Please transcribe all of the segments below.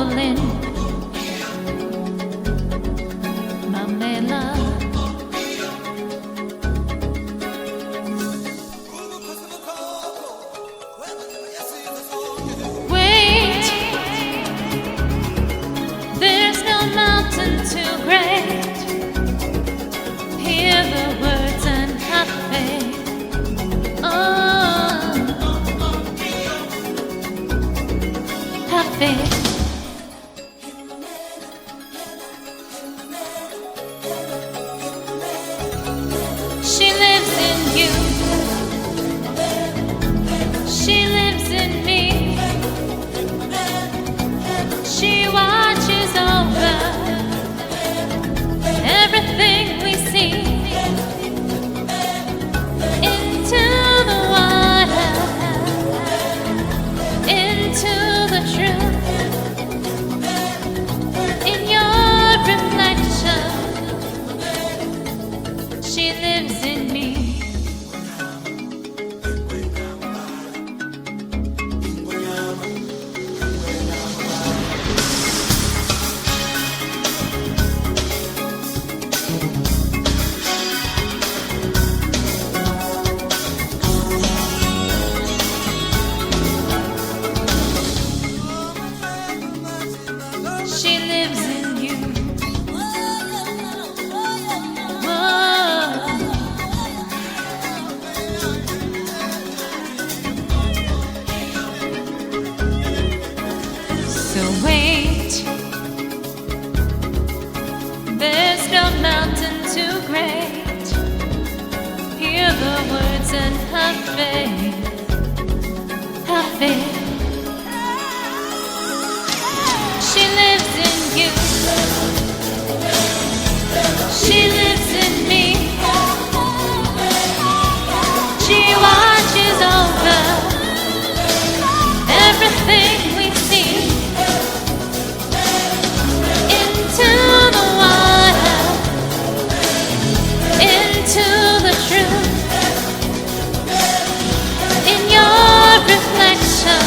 falling, Mamela. Wait, there's no mountain too great. Hear the words and have faith. Oh, have faith. She lives in you. She lives in me. She watches over everything we see. Into the water, into the truth. In your reflection, she lives in me. She lives in you. Oh. So wait, there's no mountain too great. Hear the words and have faith. Have faith. She lives in you. She lives in me. She watches over everything we see. Into the water, into the truth. In your reflection,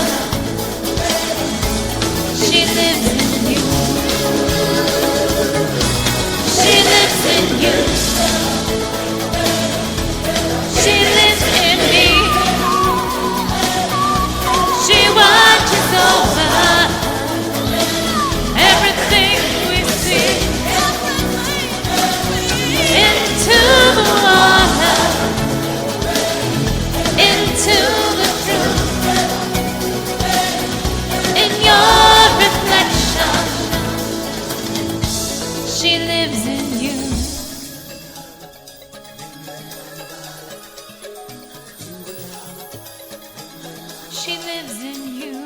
she lives in you. She lives in you. She lives in me. She watches over everything we see. Into the water, into the truth. In your reflection, she lives in you. She lives in you.